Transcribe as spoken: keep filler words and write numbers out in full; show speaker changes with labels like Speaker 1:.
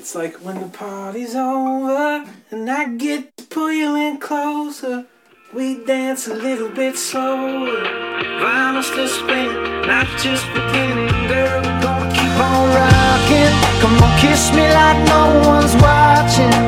Speaker 1: It's like when the party's over and I get to pull you in closer. We dance a little bit slower. Vinyl still spinning, not just beginning. Girl, we're gonna keep on rocking. Come on, kiss me like no one's watching.